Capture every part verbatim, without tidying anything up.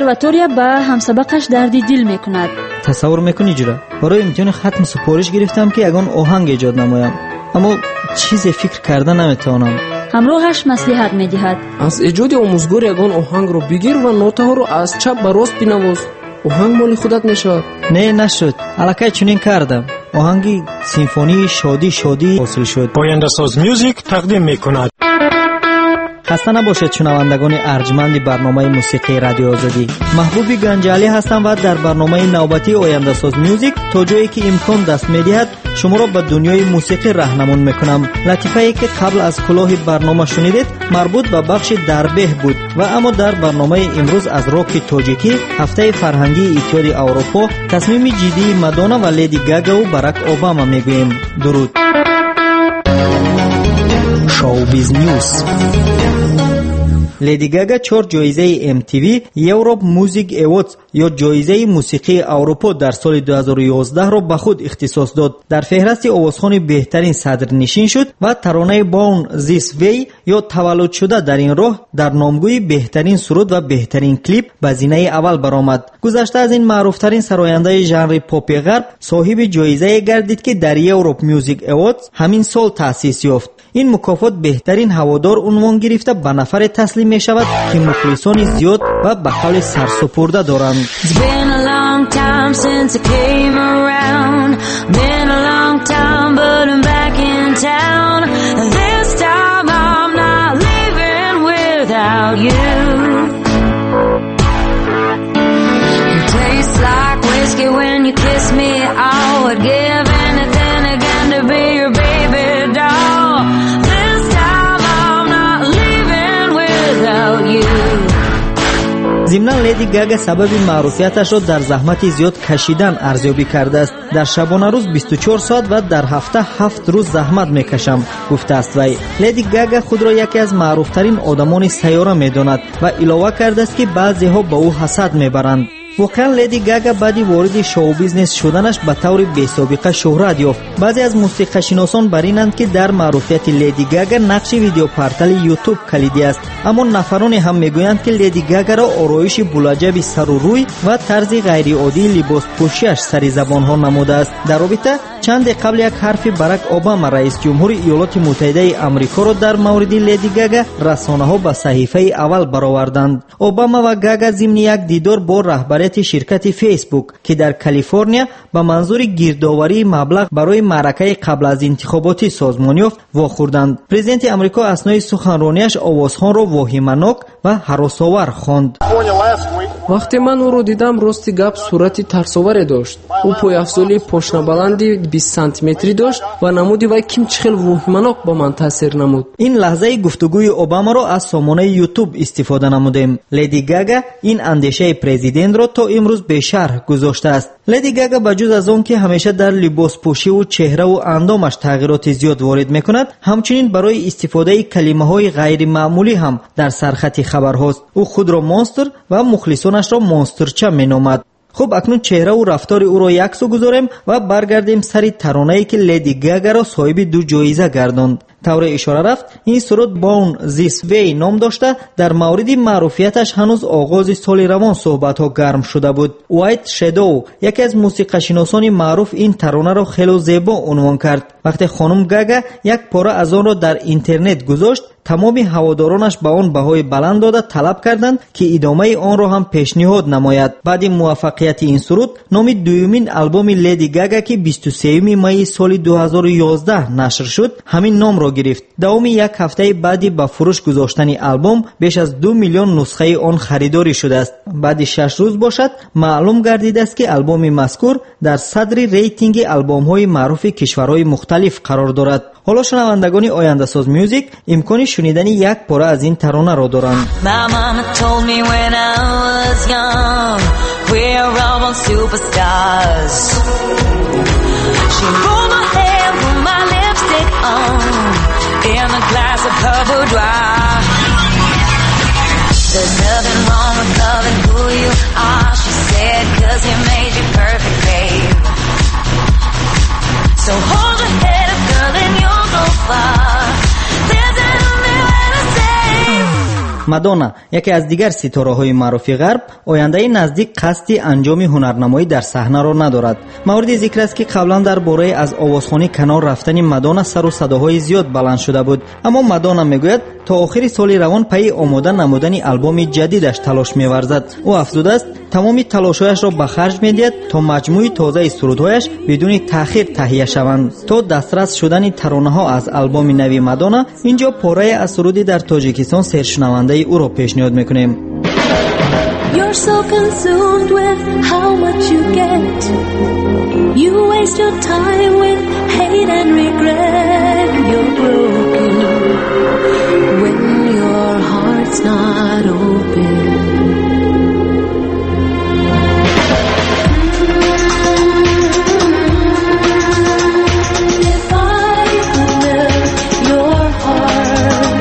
консерватория ба ҳамсабақаш дарди дил мекунад. тасаввур мекунӣ ҷура, барои имтиҳони хатм супориш гирифтам ки ягон оҳанг эҷод намоям, аммо чизе фикр карда наметавонам. ҳамроҳаш маслиҳат медиҳад: аз эҷоди омӯзгор ягон оҳангро бигир ва нотаҳоро аз чап ба рост бинавоз. оҳанг моли худат мешавад. Не, нашуд. Аллакай чунин кардам. оҳанги симфонии шодӣ шодӣ ҳосил шуд. Oyandasоz Music тақдим мекунад. хаста набошед шунавандагони арҷманди барномаи мусиқии радиои озодӣ. маҳбуби ганҷалӣ ҳастам ва дар барномаи навбатии Oyandasоz Music то ҷое ки имкон даст медиҳад шуморо ба дунёи мусиқӣ раҳнамон мекунам. латифае ки қабл аз кӯлоҳи барнома шунидед марбут ба бахши дарбеҳ буд ва аммо дар барномаи имрӯз аз роки тоҷикӣ, ҳафтаи фарҳангии иттиҳоди аврупо, тасмими ҷиддии Мадонна ва Леди Гагаву Барак Обама мегӯем. дуруд. Showbiz News. Леди Гага чор ҷоизаи эм ти ви Europe Music Awards ё ҷоизаи мусиқии Аврупо дар соли ду ҳазору ёздаҳ-ро ба худ ихтисос дод. Дар феҳрасти овозхони беҳтарин садрнишин шуд ва таронаи Born This Way ё таваллудшуда дар ин роҳ дар номгӯи беҳтарин суруд ва беҳтарин клип ба зинаи аввал баромад. Гузашта аз ин маъруфтарин сарояндаи жанри попи ғарб соҳиби ҷоизае гардид ки дар Europe Music Awards ҳамин сол таъсис ёфт. ин мукофот беҳтарин ҳаводор унвон гирифта ба нафаре таслим мешавад ки мухлисони зиёд ва ба қавли сарсупурда доранд. зимнан Леди Гага сабаби маъруфияташро дар заҳмати зиёд кашидан арзёбӣ кардааст. дар шабонарӯз бисту чор соат ва дар ҳафта ҳафт рӯз заҳмат мекашам, гуфтааст вай. Леди Гага худро яке аз маъруфтарин одамони сайёра медонад ва илова кардааст ки баъзеҳо ба ӯ ҳасад мебаранд. воқеан Леди Гага баъди вориди шоу-бизнес шуданаш ба таври бесобиқа шӯҳрат ёфт. баъзе аз мусиқашиносон бар инанд ки дар маъруфияти Леди Гага нақши видеопортали YouTube калидӣ аст, аммо нафароне ҳам мегӯянд ки Леди Гагаро ороиши булаҷаби сару рӯй ва тарзи ғайриоддии либоспӯшиаш сари забонҳо намудааст. дар робита чанде қабл як ҳарфи Барак Обама раис ҷумҳури Иёлоти Муттаҳидаи Амрикоро дар мавриди Леди Гага расонаҳо ба саҳифаи аввал бароварданд. Обама ва Гага зимни як дидор бо раҳбарияти ширкати Facebook ки дар Калифорния ба манзури гирдоварии маблағ барои маъракаи қабл аз интихоботӣ созмон ёфт вохӯрданд. Президенти Амрико аснои суханронияш овозхонро воҳиманок ва ҳаросовар хонд. вақте ман ӯро дидам, рости гап сурати тарсоваре дошт. ӯ пойафзоли пошнабаланди бист сантиметрӣ дошт ва намуди вай ким чӣ хел воҳиманок ба ман таъсир намуд. ин лаҳзаи гуфтугӯи Обамаро аз сомонаи YouTube истифода намудем. Леди Гага ин андешаи президентро то имрӯз бешарҳ гузоштааст. Леди Гага ба ҷуз аз он ки ҳамеша дар либоспӯшиву чеҳраву андомаш тағйироти зиёд ворид мекунад, ҳамчунин барои истифодаи калимаҳои ғайримаъмулӣ ҳам дар сархати хабарҳост. ӯ худро монстр ва мухлисонашро монстрча меномад. хуб, акнун чеҳраву рафтори ӯро яксу гузорем ва баргардем сари таронае ки Леди Гагаро соҳиби ду ҷоиза гардонд. тавре ишора рафт, ин суруд Born This Way ном дошта дар мавриди маъруфияташ ҳанӯз оғози соли равон суҳбатҳо гарм шуда буд. White Shadow, яке аз мусиқашиносони маъруф, ин таронаро хело зебо унвон кард. вақте хонум Гага як пора аз онро дар интернет гузошт, тамоми ҳаводоронаш ба он баҳои баланд дода талаб карданд ки идомаи онро ҳам пешниҳод намояд. баъди муваффақияти ин суруд, номи дуюмин албоми Леди Гага ки бисту сеюми майи соли ду ҳазору ёздаҳ нашр шуд, ҳамин номро гирифт. давоми як ҳафтаи баъди ба фурӯш гузоштани албом беш аз ду миллион нусхаи он харидорӣ шудааст. баъди шаш рӯз бошад, маълум гардидааст ки албоми мазкур дар садри рейтинги албомҳои маъруфи кишварҳои мухталиф қарор дорад. ҳоло шунавандагони Oyandasоz Music имкони шунидани як пора аз ин таронаро доранд. In a glass of her boudoir, there's nothing wrong with loving who you are, she said, 'cause he made you perfect, babe. So hold your head up, girl, and you'll go far. There's only way to say мадонна, яке аз дигар ситораҳои маъруфи ғарб, ояндаи наздик қасди анҷоми ҳунарнамоӣ дар саҳнаро надорад. мавриди зикр аст ки қаблан дар бораи аз овозхонӣ канор рафтани мадонна сару садоҳои зиёд баланд шуда буд. аммо мадонна мегӯяд то охири соли равон пайи омода намудани албоми ҷадидаш талош меварзад. ӯ афзудааст тамоми талошҳояшро ба харҷ медиҳад то маҷмӯи тозаи сурудҳояш бидуни таъхир таҳия шаванд. то дастрас шудани таронаҳо аз албоми нави мадонна, инҷо порае аз суруди дар тоҷикистон сершунавандаи ӯро пешниҳод мекунем. You're so consumed with how much you get. You waste your time with hate and regret. You're broken when your heart's not open. If I could melt your heart,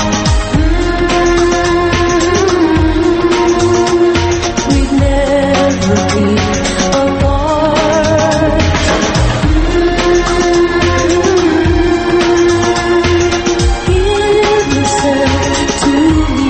we'd never be apart. Give yourself to me.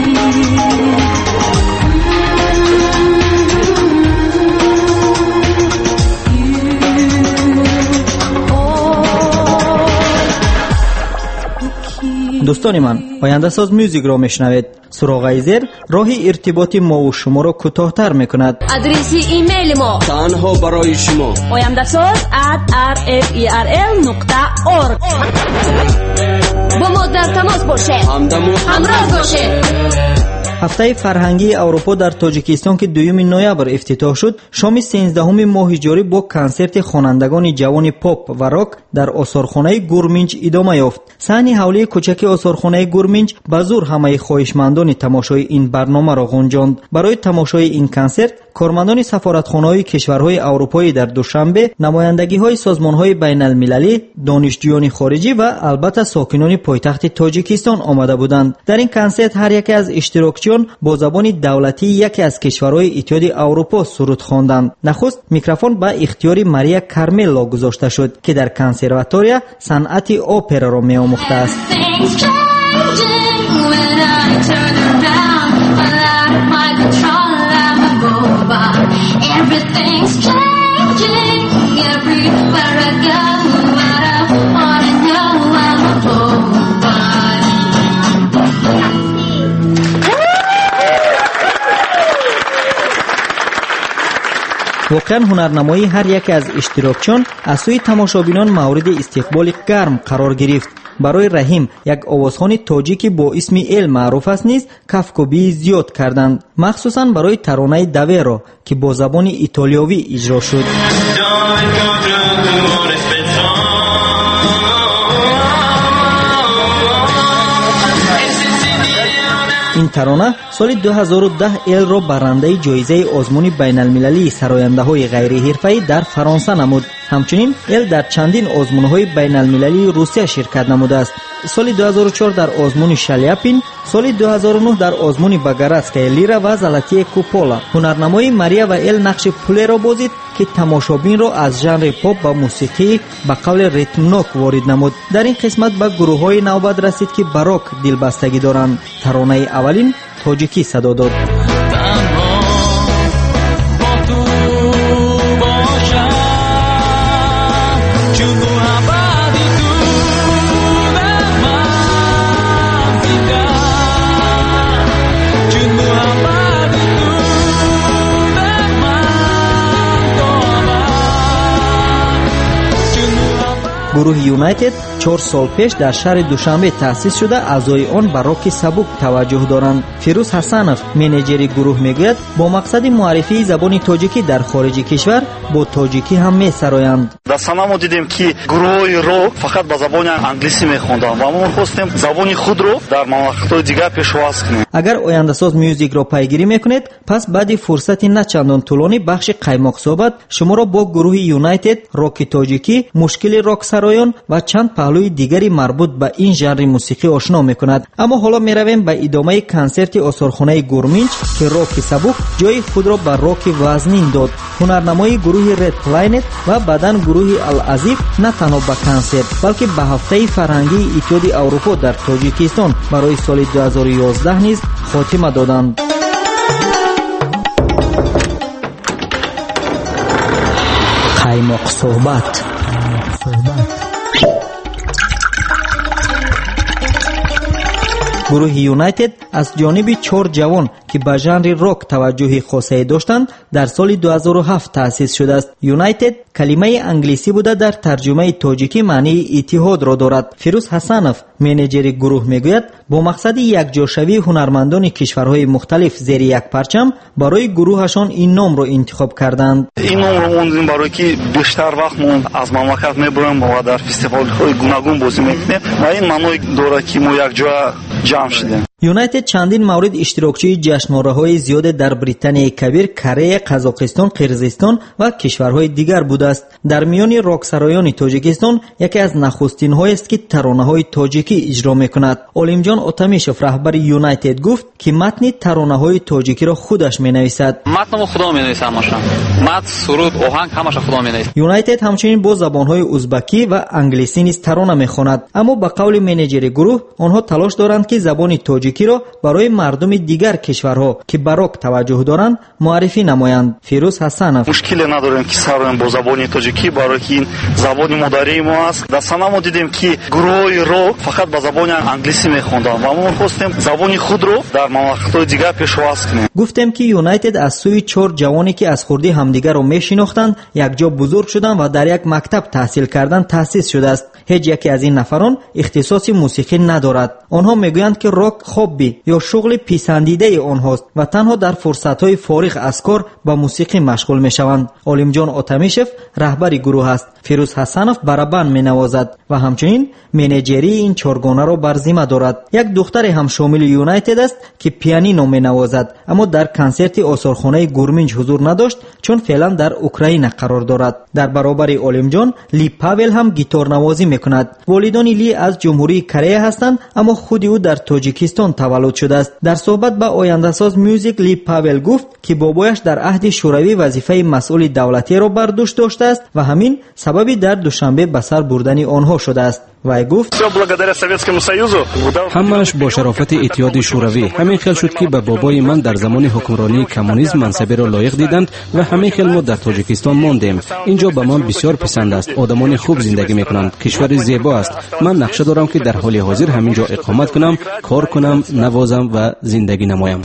дӯстони ман, ояндасоз мюзикро мешунавед. суроғаи зер роҳи иртиботи мову шуморо кӯтоҳтар мекунад. адреси имейли мо танҳо барои шумо ояндасоз at r f e r l нуқта org. бо мо дар тамос бошед, ҳамдамо ҳамроҳ бошед. ҳафтаи фарҳангии аврупо дар тоҷикистон ки дуюми ноябр ифтитоҳ шуд, шоми сенздаҳуми моҳи ҷорӣ бо консерти хонандагони ҷавони поп ва рок дар осорхонаи гурминҷ идома ёфт. саҳни ҳавлии кӯчаки осорхонаи гурминҷ ба зур ҳамаи хоҳишмандони тамошои ин барномаро ғунҷонд. барои тамошои ин консерт кормандони сафоратхонаҳои кишварҳои аврупоӣ дар душанбе, намояндагиҳои созмонҳои байналмилалӣ, донишҷӯёни хориҷӣ ва албатта сокинони пойтахти тоҷикистон омада буданд. дар ин консерт ҳар яке аз иштирокчиён бо забони давлатии яке аз кишварҳои иттиҳоди аврупо суруд хонданд. нахуст микрофон ба ихтиёри Мария Кармелло гузошта шуд, ки дар консерватория санъати операро меомӯхтааст. Everything's changing everywhere I go. What I wanna know, I'm a robot. воқеан ҳунарнамоии ҳар яке аз иштирокчиён аз сӯи тамошобинон мавриди истиқболи гарм қарор гирифт. барои Раҳим, як овозхони тоҷики бо исми Эл маъруф аст, низ кафкобии зиёд карданд, махсусан барои таронаи Даверо, ки бо забони итолиёвӣ иҷро шуд. ин тарона соли ду ҳазору даҳ Элро баррандаи ҷоизаи озмуни байналмилалии сарояндаҳои ғайриҳирфаӣ дар Фаронса намуд. ҳамчунин эл дар чандин озмунҳои байналмилалии Русия ширкат намудааст. соли ду ҳазору чор дар озмуни Шаляпин, соли ду ҳазору нӯҳ дар озмуни Багаратская лира ва Золотие купола. ҳунарнамои Мария ва Эл нақши пулеро бозид, ки тамошобинро аз жанри поп ба мусиқӣ ба қавли ритмнок ворид намуд. дар ин қисмат ба гурӯҳҳои навбат расид, ки ба рок дилбастагӣ доранд. таронаи аввалин тоҷикӣ садо дод. гурӯҳи Юнайтед чор сол пеш дар шаҳри Душанбе таъсис шуда, аъзои он ба роки сабук таваҷҷӯҳ доранд. Фирӯз Ҳасанов, менеҷери гурӯҳ, мегӯяд, бо мақсади муаррифии забони тоҷикӣ дар хориҷи кишвар бо тоҷикӣ ҳам месароянд. дар сана мо дидем ки гурӯҳи рок фақат ба забони англисӣ мехонданд ва мо хостем забони худро дар мамлакатҳои дигар пешоваз кунем. агар ояндасоз мюзикро пайгирӣ мекунед, пас баъди фурсати начандон тӯлонӣ бахши қаймоқсоҳбат шуморо бо гурӯҳи Юнайтед роки тоҷикӣ мушкили роксаро رقصرایان و چند پهلوی دیگری مربوط به این ژانر موسیقی آشنا میکند. اما حالا میرویم به ادامه کنسرت آثارخانه گورمینچ که راک سبک جای خود را به راک وزنین داد. هنرنمای گروه رد پلانت و بعداً گروه العزیف نه تنها به کنسرت بلکه به هفته فرهنگی اتحاد اروپا در تاجیکستان برای سال دو هزار و یازده نیز خاتمه دادند. قایماق صحبت. گروه یونایتد از جانب چهار جوان که به ژانر راک توجه خاصی داشتند در سال دو هزار و هفت تأسیس شده است. یونایتد کلمه انگلیسی بوده در ترجمه تاجیکی معنی اتحاد را دارد. فیروز حسنов منیجر گروه میگوید با مقصد یکجاشوی هنرمندان کشورهای مختلف زیر یک پرچم برای گروهشان این نام را انتخاب کردند. این نام را موندیم برای که بیشتر وقت ما از مملکت میبریم و در فستیوال‌های گوناگون بازی میکنیم و این معنی دارد که ما یک جا جمع شدیم. یونایتد چندین مورد اشتراکچی جشنواره‌های زیاد در بریتانیای کبیر، کره، قزاقستان، قرقیزستان و کشورهای دیگر بوده است. در میان راکسرایان تاجیکستان یکی از نخستین‌هایی است که ترانه‌های تاجیکی اجرا می‌کند. علیمجان اتمیشف رهبر یونایتد گفت که متن ترانه‌های تاجیکی را خودش می‌نویسد. متنمو خودم می‌نویسم ماشا. متن، سرود، آهنگ همش خودم می‌نویسم. یونایتد همچنین با زبان‌های ازبکی و انگلیسی نیز ترانه می‌خواند. اما به قول منیجر گروه آنها تلاش دارند که زبان تاجیکی را برای مردم دیگر کشورها که به راک توجه دارند معرفی نمایند. فیروز حسنов مشکلی نداریم که سر با زبان تاجیکی برای که این زبان مادری ما است. در سنا ما دیدیم که گروه راک فقط با زبان انگلیسی می‌خواندن و ما خواستیم زبان خود رو در مملکت‌های دیگر پیشواز کنیم. گفتم که یونایتد از سوی چهار جوانی که از خردی همدیگر را می‌شناختند یکجا بزرگ شدند و در یک مکتب تحصیل کردند تأسیس شده است. هیچ یکی از این نفران اختصاص موسیقی ندارد. آنها میگویند که راک خوابی یا شغل پسندیده آنهاست و تنها در فرصت‌های فارغ از کار با موسیقی مشغول میشوند. علیمجان اتمیشف رهبر گروه است. فیروز حسنов برابر مینوازد و همچنین منیجری این چهارگانه را بر ذمه دارد. یک دختر هم شامل یونایتد است که پیانینو مینوازد اما در کنسرت آثارخانه گورمینچ حضور نداشت چون فعلا در اوکراین قرار دارد. در برابر علیمجان لی پاول هم گیتار نوازی میکند. والدان لی از جمهوری کره هستند اما خود او در تاجیکستان تولد شده است. در صحبت با آینده‌ساز میوزیک لی پاول گفت که بابایش در عهد شوروی وظیفه مسئول دولتی را بر دوش داشته است و همین سببی در دوشنبه به سر بردن آنها شده است. وای گفت همش با شرافت اتحاد شوروی. همین خیال شد که به بابای من در زمان حکمرانی کمونیسم منصبی را لایق دیدند و همین خیال ما در تاجیکستان ماندیم. اینجا به من بسیار پسند است. آدمان خوب زندگی میکنند. کشور زیبا است. من نقشه دارم که در حال حاضر همینجا اقامت کنم، کار کنم، نوازم و زندگی نمایم.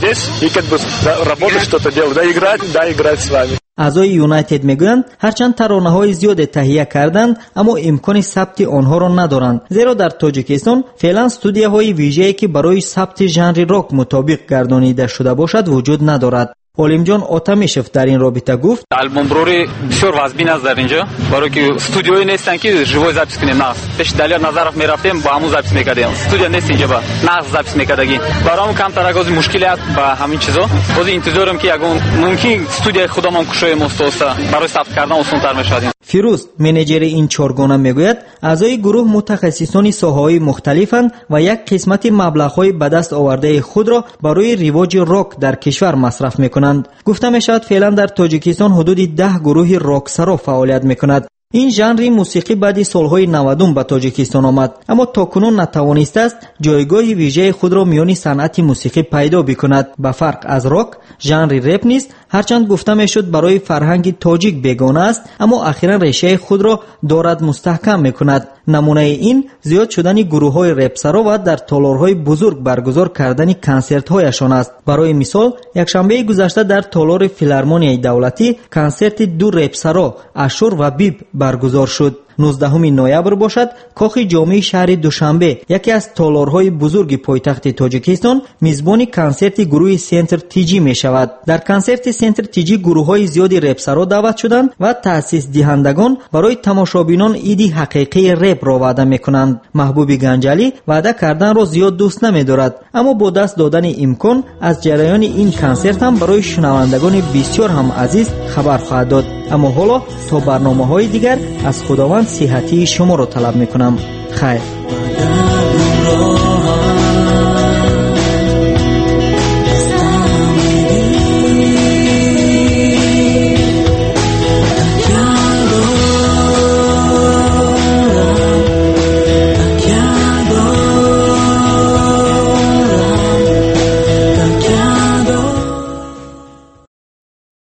اعضای یونایتد میگویند هرچند ترانه‌های زیاد تهیه کردند اما امکان ثبت آنها را ندارند، زیرا در تاجیکستان فعلا استودیوهای ویژه‌ای که برای ثبت ژانر راک مطابق گردانیده شده باشد وجود ندارد. علیمجان اتمیشف در این رابطه گفت آلبوم بروری بسیار وزبین است در اینجا برای که استودیویی نیستن که ژوی زاپیس کنیم. نه پیش دلیل نظرف میرفتیم با همون زاپیس میکردیم. استودیو نیست اینجا با نه زاپیس میکردگی برام کم تراگوز مشکلی است با همین چیزا. باز انتظارم که اگه ممکن استودیو خودمون کشوی مستوسا برای ثبت کردن آسان‌تر میشد. فیروز منیجر این چهارگانه میگوید اعضای گروه متخصصان ساحه‌های مختلفند و یک قسمت مبلغ‌های به دست آورده خود را برای رواج راک در کشور مصرف میکنند. گفته میشود فعلا در تاجیکستان حدود ده گروه راکسرا فعالیت میکند. این ژانر موسیقی بعد سالهای نود به تاجیکستان آمد اما تاکنون نتوانسته است جایگاه ویژه خود را میان صنعت موسیقی پیدا بکند. به فرق از راک ژانر رپ نیست، هرچند گفته میشد برای فرهنگ تاجیک بیگانه است اما اخیرا ریشه خود را دارد مستحکم میکند. نمونه این زیاد شدن گروه های رپسرا و در تالارهای بزرگ برگزار کردن کنسرت هایشان است. برای مثال یک شنبه گذشته در تالار فیلارمونیای دولتی کنسرت دو رپسرا اشور و بیب برگزار شد. نوزدهم نوامبر باشد کاخ جامع شهر دوشنبه یکی از تالارهای بزرگ پایتخت تاجیکستان میزبان کنسرت گروه سنتر تیجی می شود. در کنسرت سنتر تیجی گروه های زیادی رپسرا دعوت شدند و تأسیس دهندگان برای تماشابینان ایدی حقیقی رپ را وعده می کنند. محبوب گنجالی وعده کردن را زیاد دوست نمی دارد اما با دست دادن امکان از جریان این کنسرت هم برای شنوندگان بسیار هم عزیز خبر خواهد داد. اما حالا تا برنامه‌های دیگر از خداوند صحتی شما را طلب می‌کنم. خیر.